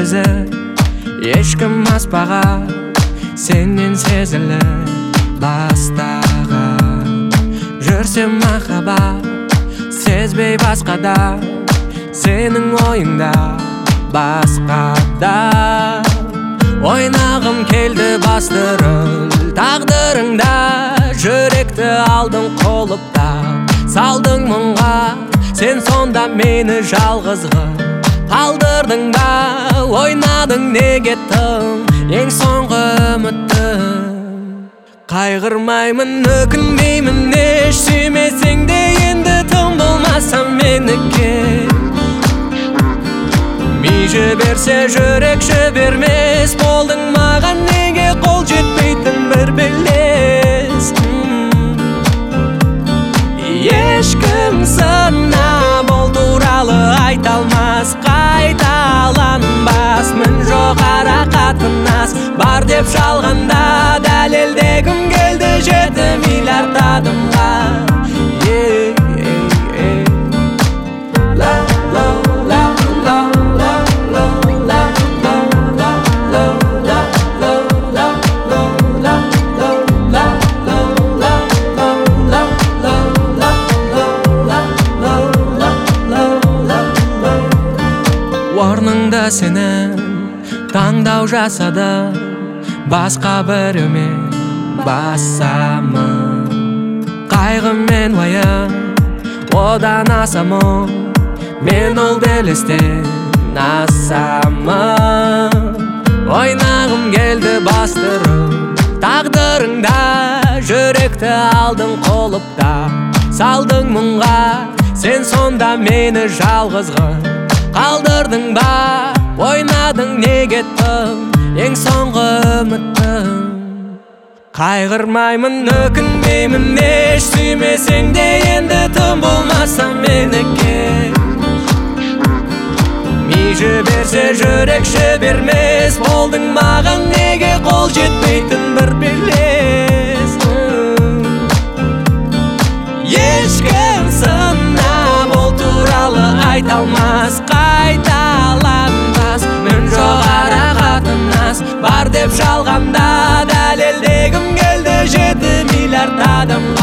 негізі ешкім аспаған, сенен сезіліп бастаған. Жүрсем махаббат сезбей басқада, сенің ойыңда басқада. Ойнағым келді бастырыл тағдырыңда, жүректі алдың қолыпта, салдың мұңға, сен сонда мені жалғызғы қалдырдың ба. Ойнадың неге тым ең соңғы үмітім. Қайғырмаймын, өкінбеймін, еш сүймесең де енді тым болмаса меніке. Ми жіберсе жүрек жібермес, болдың маған неге қол жетпейтін бір белес. Ешкім сынап ол туралы айта алмас, қайталанбас. Мін жоқ ара қатынас бар деп жалғанда, дәлелдегім келді 7 миллиард адымға. Орныңда сенің таңдау жасады, басқа біреумен басамын. Қайғы мен уайым одан асамын, мен ол белестен асамын. Ойнағым келді бастырып тағдырыңда, жүректі алдың қолыпта, салдың мұңға, сен сонда мені жалғызғы қалдырдың ба. Ойнадың неге тым ең соңғы үмітім. Қайғырмаймын, өкінбеймін, еш сүймесең де енді тым болмаса меніке. Ми жіберсе жүрек жібермес, болдың маған неге қол жетпейтін бір белес. Ешкім сынап ол туралы айта алмас, қайталанбас. Мін жоқ ара қатынас бар деп жалғанда, дәлелдегім келді 7 миллиард адамға.